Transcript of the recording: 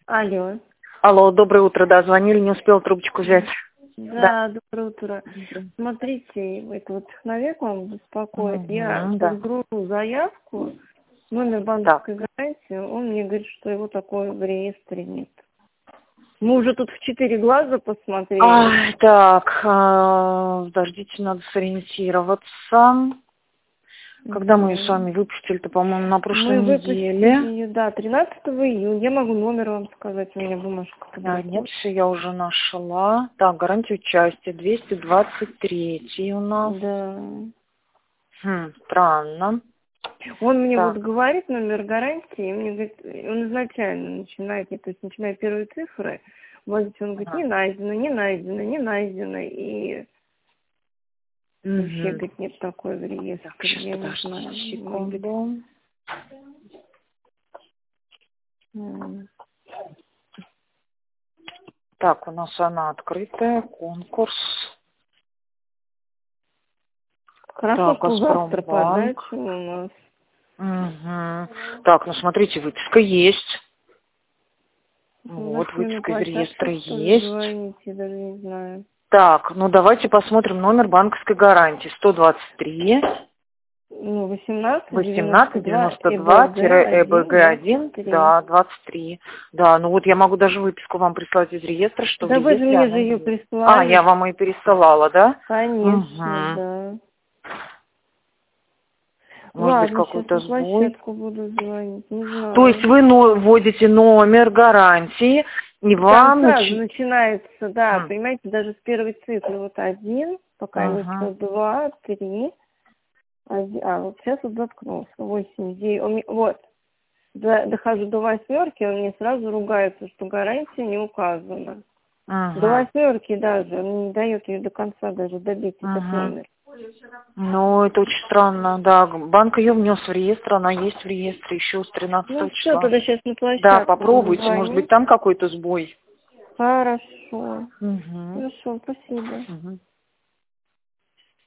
Алло. Алло, доброе утро, да, звонили, не успела трубочку взять. Да, доброе утро. Смотрите, это вот человек вам беспокоит. Я да. гружу заявку, номер банковской гарантии, он мне говорит, что его такое в реестре нет. Мы уже тут в 4 глаза посмотрели. Так, подождите, надо сориентироваться. Когда мы ее с вами выпустили-то, по-моему, на прошлой неделе. Выпустили ее, да, 13 июня. Я могу номер вам сказать, у меня бумажка. Нет, все, я уже нашла. Так, гарантия участия, 223 у нас. Да. Странно. Он мне вот говорит номер гарантии, мне говорит, он изначально начинает, то есть начинает первые цифры, вот он говорит, не найдено, не найдено, не найдено, и вообще, говорит, нет такой в реестре. Так, сейчас, подожди секунду. Так, у нас она открытая, конкурс. Хорошо, так, что завтра подача у нас. Так, ну смотрите, выписка есть. Вот, выписка из реестра есть. Звоните, даже не знаю. Так, ну давайте посмотрим номер банковской гарантии. 123. 1892-ЭБГ1, да, 23. Да, ну вот я могу даже выписку вам прислать из реестра, что да вы же мне же ее прислали. я вам ее пересылала, да? Конечно, да. Может быть, какой-то сбой. Буду звонить, не знаю. То есть вы вводите номер гарантии, и вам... Там сразу начинается, да, понимаете, даже с первой цифры. Вот 1, пока не 2, 3. Вот сейчас вот заткнулся. 8, 9. Вот. Дохожу до 8, он мне сразу ругается, что гарантия не указана. До 8 даже, он не дает ее до конца даже добить этот номер. Ну, это очень странно, да. Банк ее внес в реестр, она есть в реестре еще с 13 числа. Все, тогда сейчас на площадку. Да, попробуйте, может быть, там какой-то сбой. Хорошо. Хорошо, спасибо.